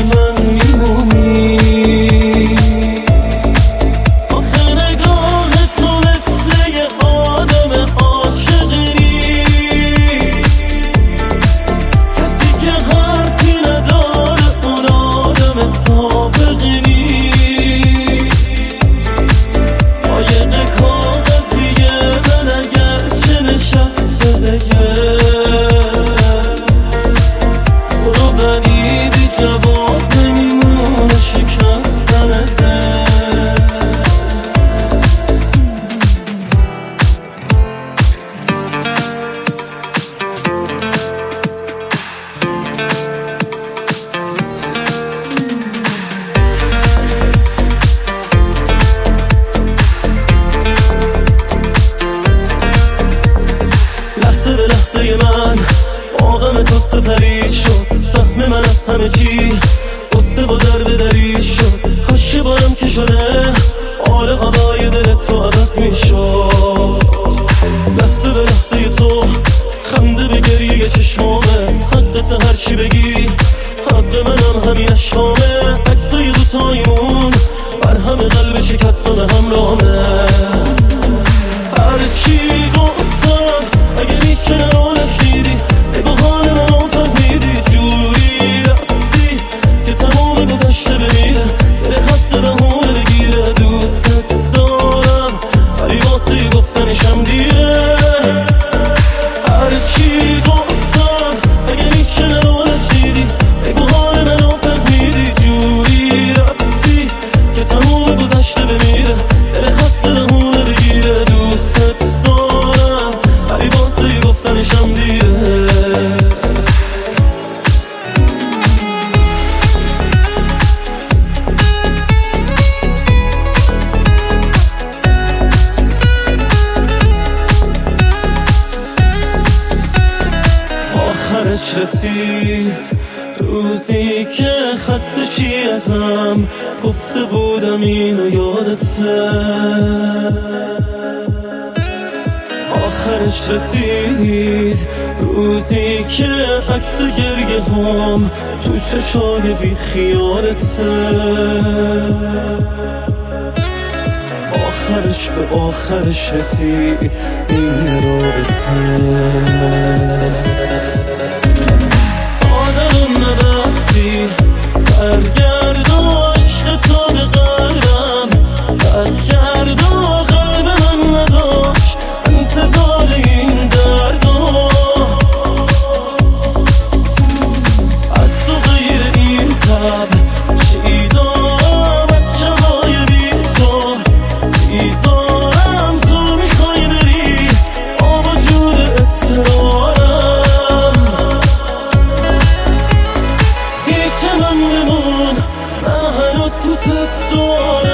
من میمونی. آخه نگاه تو مثل یه آدم عاشق نیست، کسی که حرفی نداره اون آدم سابق نیست. قایق کاغذیه من اگرچه نشسته بگه برو، ولی بی جواب نمیمونه شکستن دل. لحظه به لحظه من عاقم تو سپری شد، سهم من از همه چی قصه با در به دری شد. کاش یه بارم که شده آره هوای دلت تو عوض میشد. لحظه به لحظه تو خنده به گریه چشمامه، حقت هرچی بگی حق منم همین اشکامه. عکسای دوتایمون بر همه قلب شکستان همرامه. هرچی گفتم اگه میشه نرو نشیدی، بگو حال منو فهمیدی. جوری رفتی که تمام گذشته بمیره، دل خسته بهونه بگیره. دوست دارم ولی واسه گفتنشم دیره. هرچی گفتم اگه میشه نرو نشیدی، بگو حال منو فهمیدی. جوری رفتی که تمام گذشته بمیره، دل خسته بهونه بگیره. دوست دارم ولی واسه گفتنشم دیره. آخرش رسید روزی که خسته چی ازم گفته بودم اینو یادته. آخرش رسید روزی که عکس گریه هم تو چشای بی خیالته. آخرش به آخرش رسید این رابطه. تا درون نبستی برگرد و عشق تو به قلبم بس کرد و قلب من نداشت انتظار این دردو. از تو غیر این تب چی دارم از شبای بی تو بیزارم. تو میخوای بری با وجود اصرارم، پیش من بمون من هنوز دوست دارم.